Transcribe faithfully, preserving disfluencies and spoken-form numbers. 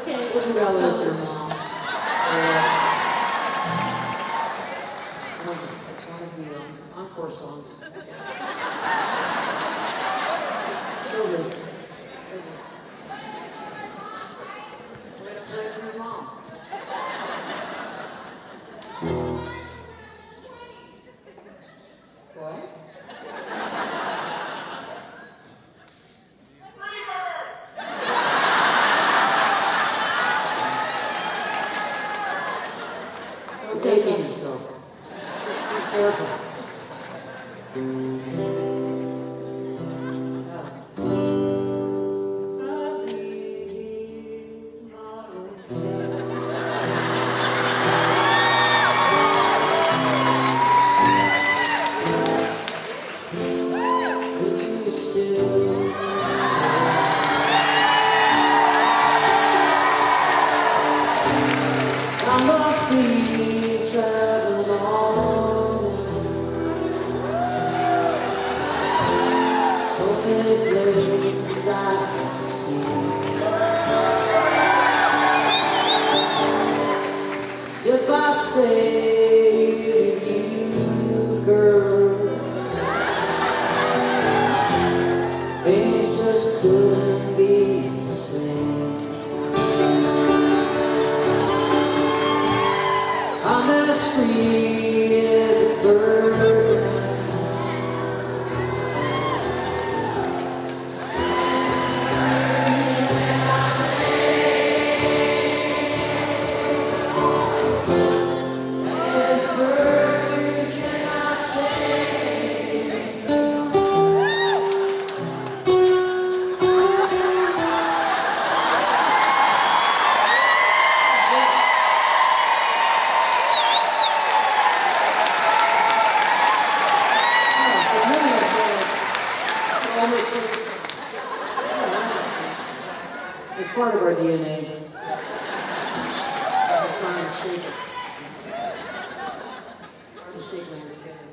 Okay, we'll do that with your mom. Yeah. It's one of the, it's one of the um, encore songs. Show this. Show this. Way to play it for your mom. What? Don't take yourself. Be careful. I must be traveling on. So many places I can see. If I stay with you, girl, things just couldn't be the same. I'm as free as a bird. You cannot change. As a bird, you cannot change. It's part of our D N A. I'm trying to shake it. Trying to shake when it's good.